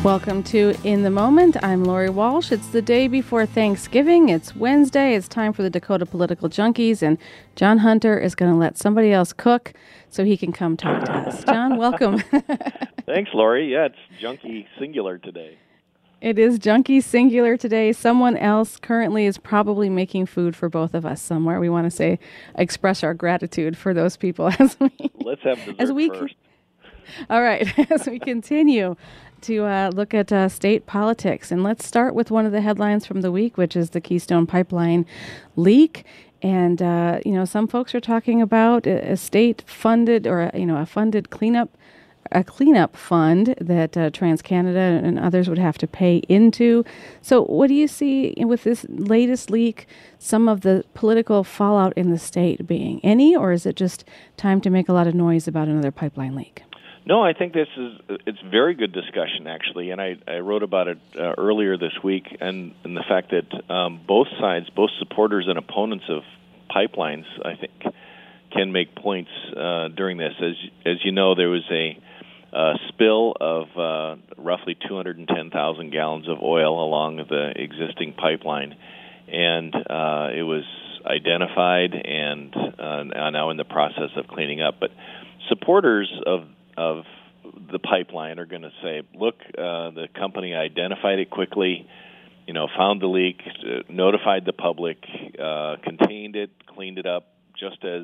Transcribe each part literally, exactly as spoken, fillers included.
Welcome to In the Moment. I'm Lori Walsh. It's the day before Thanksgiving. It's Wednesday. It's time for the Dakota Political Junkies, and John Hunter is going to let somebody else cook so he can come talk to us. John, welcome. Thanks, Lori. Yeah, it's junkie singular today. It is junkie singular today. Someone else currently is probably making food for both of us somewhere. We want to say, express our gratitude for those people as we Let's have dessert as we first. All right, as we continue to uh, look at uh, state politics. And let's start with one of the headlines from the week, which is the Keystone Pipeline leak. And, uh, you know, some folks are talking about a, a state-funded or, a, you know, a funded cleanup, a cleanup fund that uh, TransCanada and others would have to pay into. So what do you see with this latest leak, some of the political fallout in the state being? Any, or is it just time to make a lot of noise about another pipeline leak? No, I think this is it's very good discussion, actually, and I, I wrote about it uh, earlier this week, and, and the fact that um, both sides, both supporters and opponents of pipelines, I think, can make points uh, during this. As as you know, there was a uh, spill of uh, roughly two hundred ten thousand gallons of oil along the existing pipeline, and uh, it was identified and uh, now in the process of cleaning up. But supporters of of the pipeline are going to say, look, uh, the company identified it quickly, you know, found the leak, uh, notified the public, uh, contained it, cleaned it up just as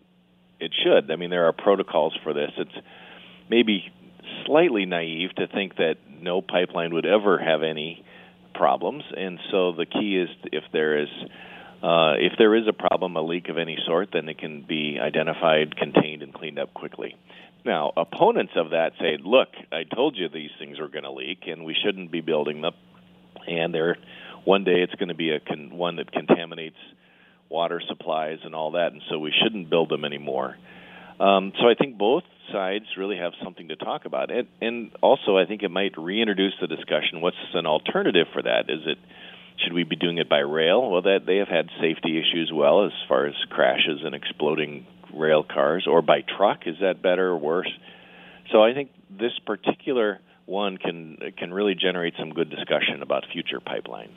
it should. I mean, there are protocols for this. It's maybe slightly naive to think that no pipeline would ever have any problems, and so the key is if there is uh, if there is a problem, a leak of any sort, then it can be identified, contained, and cleaned up quickly. Now, opponents of that say, look, I told you these things were going to leak, and we shouldn't be building them, and they're, one day it's going to be a con- one that contaminates water supplies and all that, and so we shouldn't build them anymore. Um, so I think both sides really have something to talk about. And, and also I think it might reintroduce the discussion, what's an alternative for that? Is it, should we be doing it by rail? Well, that they have had safety issues well as far as crashes and exploding rail cars, or by truck. Is that better or worse? So I think this particular one can can really generate some good discussion about future pipelines.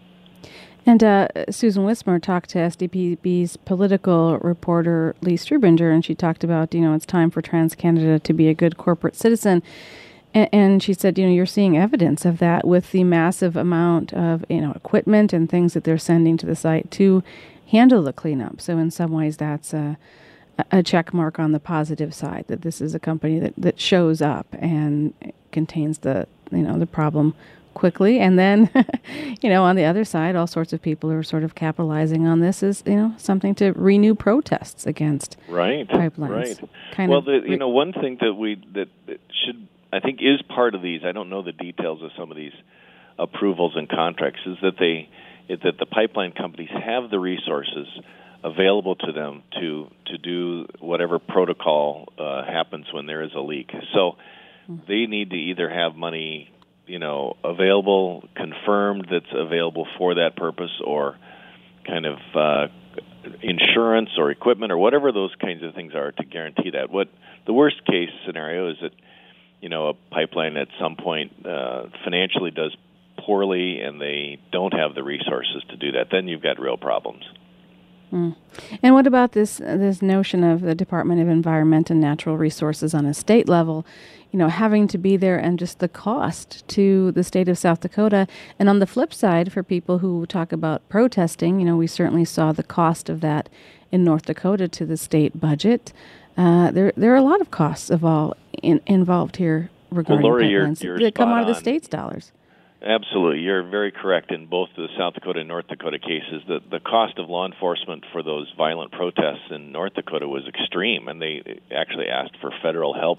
And uh, Susan Wismer talked to S D P B's political reporter Lee Strubinger, and she talked about, you know, it's time for TransCanada to be a good corporate citizen. And, and she said, you know, you're seeing evidence of that with the massive amount of, you know, equipment and things that they're sending to the site to handle the cleanup. So in some ways, that's a a check mark on the positive side, that this is a company that, that shows up and contains the, you know, the problem quickly. And then, you know, on the other side, all sorts of people are sort of capitalizing on this as, you know, something to renew protests against right, pipelines. Right, kind well, of the, you know, one thing that we, that, that should, I think is part of these, I don't know the details of some of these approvals and contracts, is that they, is that the pipeline companies have the resources available to them to to do whatever protocol uh, happens when there is a leak. So they need to either have money, you know, available, confirmed that's available for that purpose, or kind of uh, insurance or equipment or whatever those kinds of things are to guarantee that. What the worst case scenario is that, you know, a pipeline at some point uh, financially does poorly and they don't have the resources to do that. Then you've got real problems. Mm. And what about this uh, this notion of the Department of Environment and Natural Resources on a state level, you know, having to be there, and just the cost to the state of South Dakota? And on the flip side, for people who talk about protesting, you know, we certainly saw the cost of that in North Dakota to the state budget. Uh, there there are a lot of costs of all in, involved here regarding well, Lori, pipelines you're, you're that come out of the on. state's dollars. Absolutely. You're very correct in both the South Dakota and North Dakota cases. The, the cost of law enforcement for those violent protests in North Dakota was extreme, and they actually asked for federal help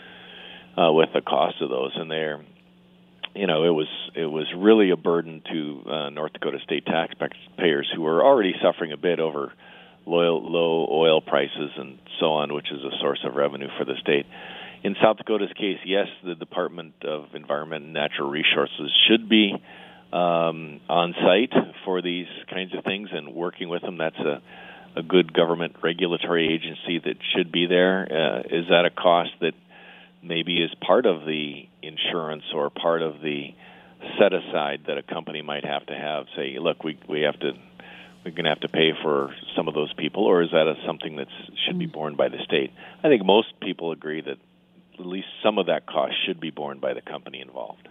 uh, with the cost of those. And they're, you know, it was it was really a burden to uh, North Dakota state taxpayers who were already suffering a bit over low, low oil prices and so on, which is a source of revenue for the state. In South Dakota's case, yes, the Department of Environment and Natural Resources should be um, on site for these kinds of things and working with them. That's a, a good government regulatory agency that should be there. Uh, is that a cost that maybe is part of the insurance or part of the set aside that a company might have to have. Say, look, we we have to we're going to have to pay for some of those people, or is that a, something that should be borne by the state? I think most people agree that at least some of that cost should be borne by the company involved.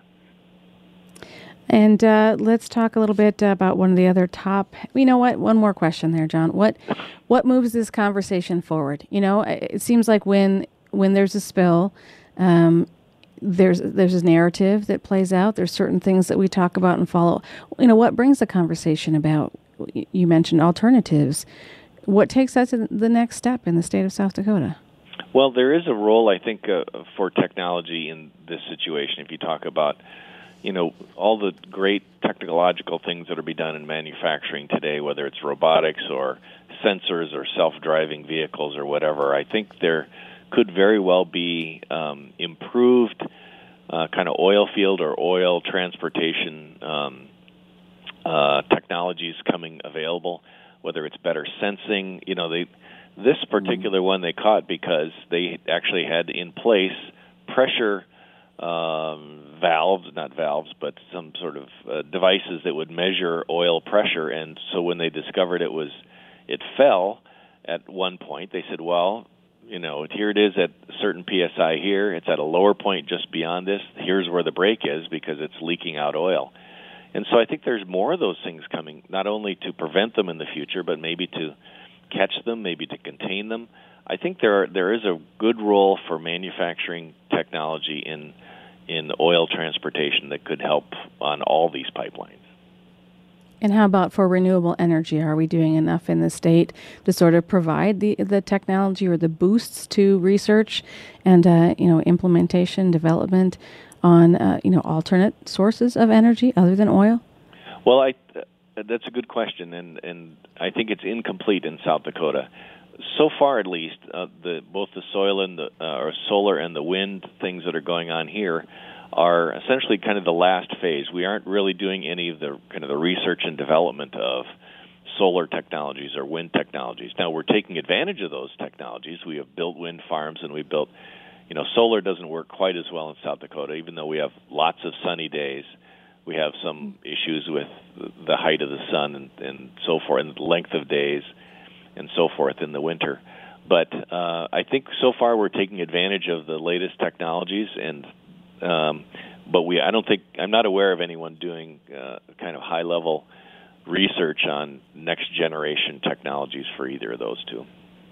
And uh, let's talk a little bit about one of the other top. You know what? One more question there, John. What what moves this conversation forward? You know, it seems like when when there's a spill, um, there's there's this narrative that plays out. There's certain things that we talk about and follow. You know, what brings the conversation about? You mentioned alternatives. What takes us to the next step in the state of South Dakota? Well, there is a role, I think, uh, for technology in this situation. If you talk about, you know, all the great technological things that are being done in manufacturing today, whether it's robotics or sensors or self-driving vehicles or whatever, I think there could very well be um, improved uh, kind of oil field or oil transportation um, uh, technologies coming available, whether it's better sensing. You know, they this particular mm-hmm. one they caught because they actually had in place pressure Um, valves, not valves, but some sort of uh, devices that would measure oil pressure. And so when they discovered it was, it fell at one point, they said, well, you know, here it is at a certain P S I here. It's at a lower point just beyond this. Here's where the break is because it's leaking out oil. And so I think there's more of those things coming, not only to prevent them in the future, but maybe to catch them, maybe to contain them. I think there are, there is a good role for manufacturing technology in in oil transportation that could help on all these pipelines. And how about for renewable energy? Are we doing enough in the state to sort of provide the, the technology or the boosts to research and uh, you know implementation, development on uh, you know alternate sources of energy other than oil? Well, I uh, that's a good question, and and I think it's incomplete in South Dakota. So far, at least, uh, the both the soil and the uh, or solar and the wind things that are going on here are essentially kind of the last phase. We aren't really doing any of the kind of the research and development of solar technologies or wind technologies. Now we're taking advantage of those technologies. We have built wind farms, and we built, you know, solar doesn't work quite as well in South Dakota, even though we have lots of sunny days. We have some issues with the height of the sun and, and so forth, and the length of days and so forth in the winter. But uh, I think so far we're taking advantage of the latest technologies, and um, but we I don't think I'm not aware of anyone doing uh, kind of high level research on next generation technologies for either of those two.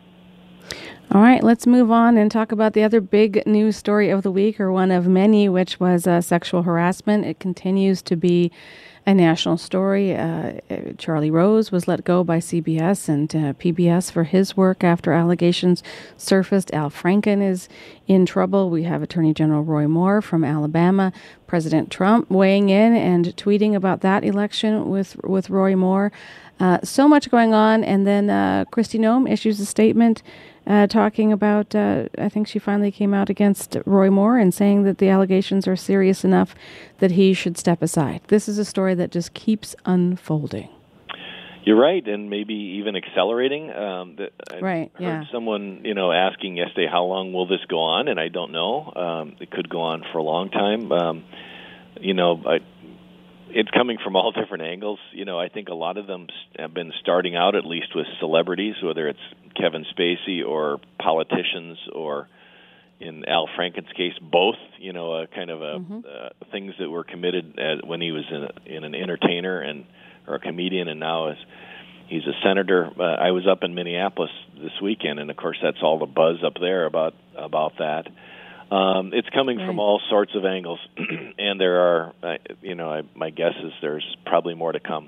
All right, let's move on and talk about the other big news story of the week, or one of many, which was uh, sexual harassment. It continues to be a national story. Uh, Charlie Rose was let go by C B S and uh, P B S for his work after allegations surfaced. Al Franken is in trouble. We have Attorney General Roy Moore from Alabama. President Trump weighing in and tweeting about that election with with Roy Moore. Uh, so much going on. And then uh, Kristi Noem issues a statement uh, talking about, uh, I think she finally came out against Roy Moore and saying that the allegations are serious enough that he should step aside. This is a story that just keeps unfolding. You're right, and maybe even accelerating. Um, the, I right, heard yeah. someone, you know, asking yesterday, how long will this go on? And I don't know. Um, it could go on for a long time. Um, you know, I, it's coming from all different angles. You know, I think a lot of them have been starting out at least with celebrities, whether it's Kevin Spacey or politicians, or in Al Franken's case, both. You know, a kind of a mm-hmm. uh, things that were committed at, when he was in, a, in an entertainer and or a comedian, and now is he's a senator. Uh, I was up in Minneapolis this weekend, and of course that's all the buzz up there about about that. Um, it's coming right. from all sorts of angles, and there are, uh, you know, I, my guess is there's probably more to come.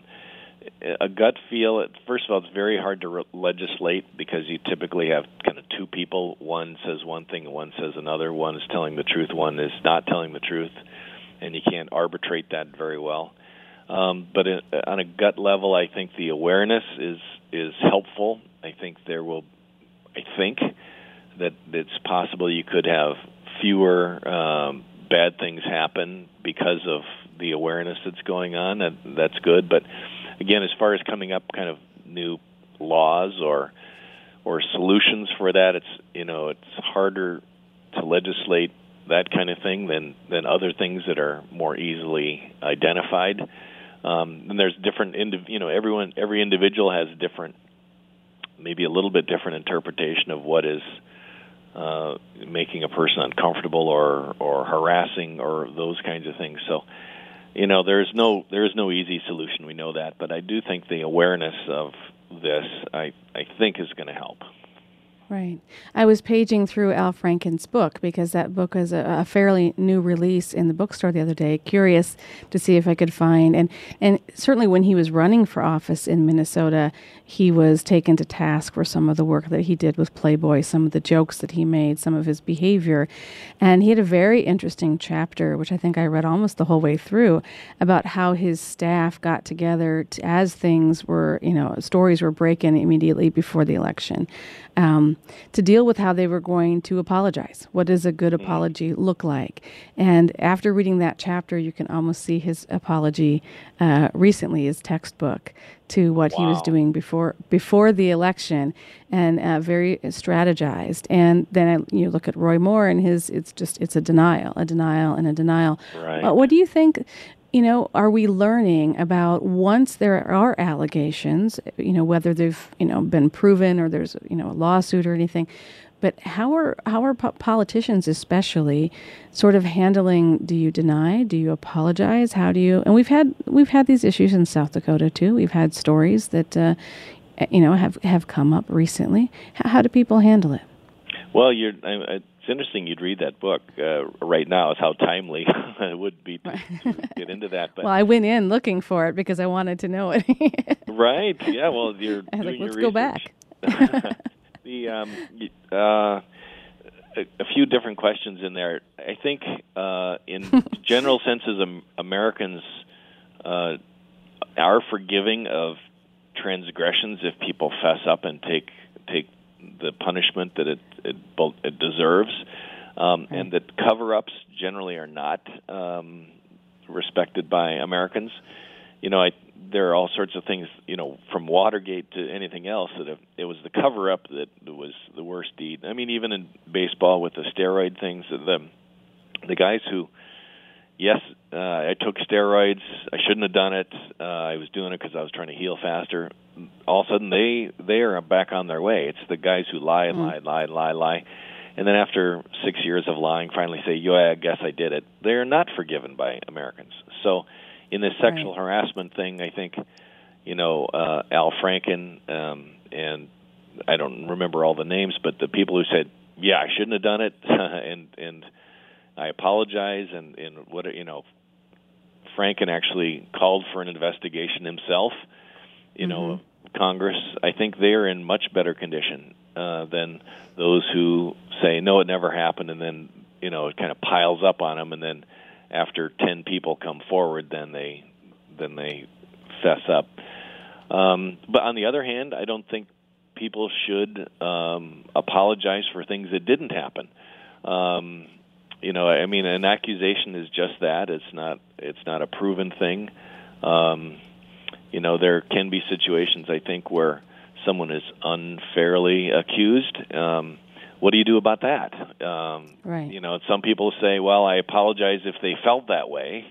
A gut feel, first of all, it's very hard to re- legislate because you typically have kind of two people. One says one thing and one says another. One is telling the truth, one is not telling the truth, and you can't arbitrate that very well. Um, but it, on a gut level, I think the awareness is is helpful. I think there will, I think that it's possible you could have fewer um, bad things happen because of the awareness that's going on, and that's good. But again, as far as coming up kind of new laws or or solutions for that, it's you know it's harder to legislate that kind of thing than than other things that are more easily identified. Um, and there's different, indiv- you know, everyone, every individual has different, maybe a little bit different interpretation of what is uh, making a person uncomfortable or or harassing or those kinds of things. So, you know, there's no there is no easy solution. We know that, but I do think the awareness of this, I I think, is going to help. Right. I was paging through Al Franken's book because that book is a, a fairly new release in the bookstore the other day, curious to see if I could find. And, and certainly when he was running for office in Minnesota, he was taken to task for some of the work that he did with Playboy, some of the jokes that he made, some of his behavior. And he had a very interesting chapter, which I think I read almost the whole way through, about how his staff got together to, as things were, you know, stories were breaking immediately before the election. Um, to deal with how they were going to apologize. What does a good apology look like? And after reading that chapter, you can almost see his apology uh, recently, his textbook, to what wow. he was doing before before the election, and uh, very strategized. And then you look at Roy Moore and his, it's just, it's a denial, a denial, and a denial. Right. Uh, what do you think? You know, are we learning about once there are allegations, you know, whether they've, you know, been proven or there's, you know, a lawsuit or anything, but how are how are po- politicians especially sort of handling, do you deny, do you apologize, how do you, and we've had we've had these issues in South Dakota too. We've had stories that, uh, you know, have, have come up recently. How, how do people handle it? Well, you're, I, it's interesting you'd read that book uh, right now. It's how timely it would be to, to get into that. But well, I went in looking for it because I wanted to know it. Right. Yeah. Well, you're I was doing like, let's your go research. back. the um, uh, a, a few different questions in there. I think uh, in general senses, um, Americans uh, are forgiving of transgressions if people fess up and take take the punishment that it it, it deserves, um, right. and that cover-ups generally are not um, respected by Americans. You know, I, there are all sorts of things, you know, from Watergate to anything else, that if it was the cover-up that was the worst deed. I mean, even in baseball with the steroid things, the the guys who, yes, uh, I took steroids, I shouldn't have done it, uh, I was doing it because I was trying to heal faster, all of a sudden they, they are back on their way. It's the guys who lie and lie, lie, lie, lie, and then after six years of lying, finally say, yeah, I guess I did it. They're not forgiven by Americans. So in this sexual right. harassment thing, I think, you know, uh, Al Franken, um, and I don't remember all the names, but the people who said, yeah, I shouldn't have done it, and and I apologize, and, and what, you know, Franken actually called for an investigation himself, you mm-hmm. know, Congress. I think they're in much better condition uh, than those who say, no, it never happened, and then, you know, it kind of piles up on them, and then after ten people come forward, then they then they fess up. Um, but on the other hand, I don't think people should um, apologize for things that didn't happen. Um, you know, I mean, an accusation is just that. It's not. It's not a proven thing. Um, you know, there can be situations, I think, where someone is unfairly accused. Um, what do you do about that? Um, right. You know, some people say, well, I apologize if they felt that way.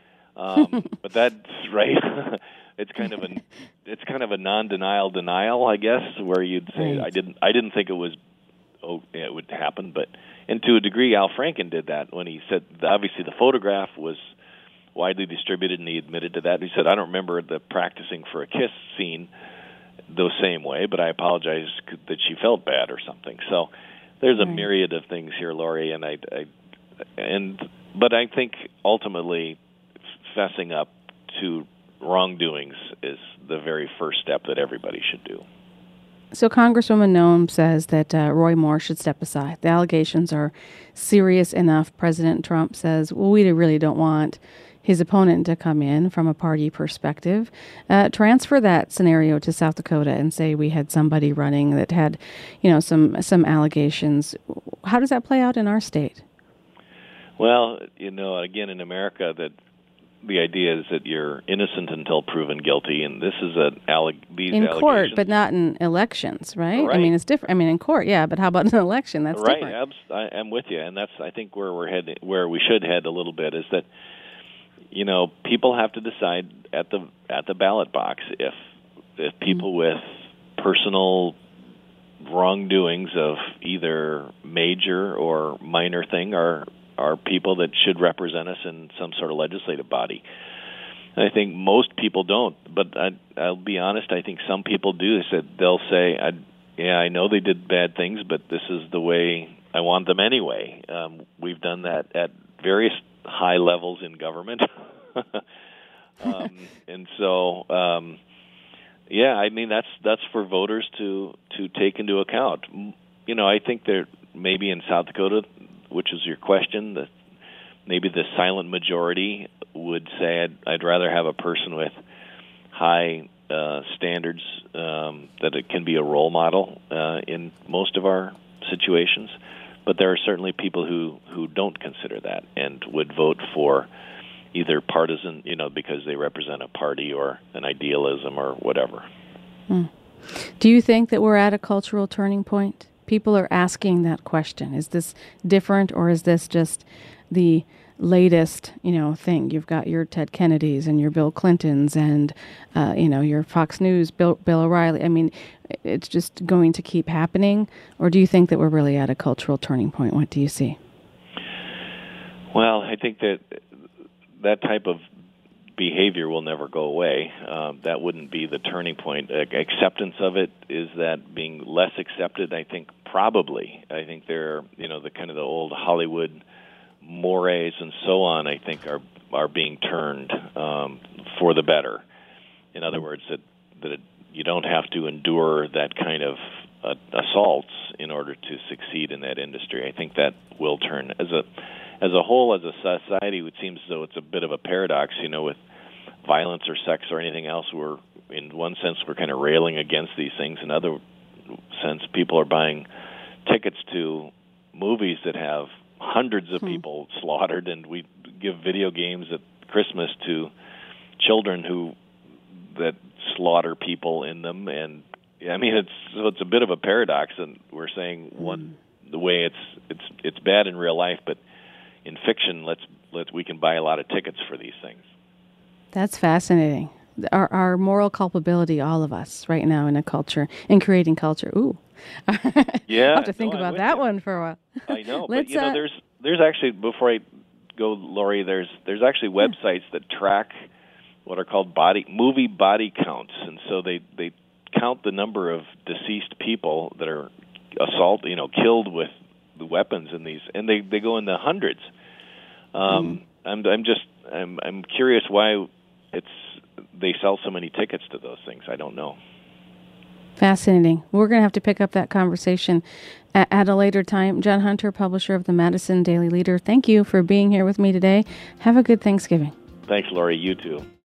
Um, but that's right. it's kind of a it's kind of a non-denial denial, I guess, where you'd say, right. I didn't I didn't think it was oh it would happen, but and to a degree, Al Franken did that when he said obviously the photograph was widely distributed, and he admitted to that. He said, I don't remember the practicing for a kiss scene the same way, but I apologize that she felt bad or something. So there's a right. myriad of things here, Lori, and I, I and but I think ultimately fessing up to wrongdoings is the very first step that everybody should do. So Congresswoman Noem says that uh, Roy Moore should step aside. The allegations are serious enough. President Trump says, well, we really don't want his opponent to come in from a party perspective. Uh, transfer that scenario to South Dakota and say we had somebody running that had, you know, some some allegations. How does that play out in our state? Well, you know, again, in America, that the idea is that you're innocent until proven guilty, and this is a alleg- these in court, allegations. but not in elections, right? Right. I mean, it's different. I mean, in court, yeah, but how about in an election? That's right. different. Abs- I, I'm with you, and that's I think where we're heading, where we should head a little bit is that you know people have to decide at the at the ballot box if if people mm-hmm. with personal wrongdoings of either major or minor thing are are people that should represent us in some sort of legislative body. And I think most people don't, but I, I'll be honest, I think some people do. Is that they'll say, I, yeah, I know they did bad things, but this is the way I want them anyway. Um, we've done that at various high levels in government. um, and so, um, yeah, I mean, that's that's for voters to, to take into account. You know, I think there maybe in South Dakota, which is your question, that maybe the silent majority would say I'd, I'd rather have a person with high uh, standards um, that it can be a role model uh, in most of our situations. But there are certainly people who, who don't consider that and would vote for either partisan, you know, because they represent a party or an idealism or whatever. Hmm. Do you think that we're at a cultural turning point? People are asking that question. Is this different, or is this just the latest, you know, thing? You've got your Ted Kennedys and your Bill Clintons and, uh, you know, your Fox News, Bill, Bill O'Reilly. I mean, it's just going to keep happening? Or do you think that we're really at a cultural turning point? What do you see? Well, I think that that type of behavior will never go away. Uh, that wouldn't be the turning point. Uh, acceptance of it, is that being less accepted? I think probably. I think they're, you know, the kind of the old Hollywood mores and so on, I think are are being turned um, for the better. In other words, that that it, you don't have to endure that kind of uh, assaults in order to succeed in that industry. I think that will turn as a as a whole, as a society. It seems as though it's a bit of a paradox, you know, with violence or sex or anything else. We're, in one sense, we're kind of railing against these things. In other sense, people are buying tickets to movies that have hundreds of hmm. people slaughtered, and we give video games at Christmas to children who that slaughter people in them. And I mean, it's so it's a bit of a paradox, and we're saying one the way it's it's it's bad in real life, but in fiction, let's let we can buy a lot of tickets for these things. That's fascinating. Our our moral culpability, all of us, right now in a culture, in creating culture. Ooh, yeah. I'll have to think no, about that you. one for a while. I know, but you know, uh, there's there's actually before I go, Lori, there's there's actually websites that track what are called body movie body counts, and so they they count the number of deceased people that are assault, you know, killed with the weapons in these, and they, they go in the hundreds. Um, mm. I'm I'm just I'm I'm curious why it's they sell so many tickets to those things. I don't know. Fascinating. We're going to have to pick up that conversation at, at a later time. John Hunter, publisher of the Madison Daily Leader, thank you for being here with me today. Have a good Thanksgiving. Thanks, Lori. You too.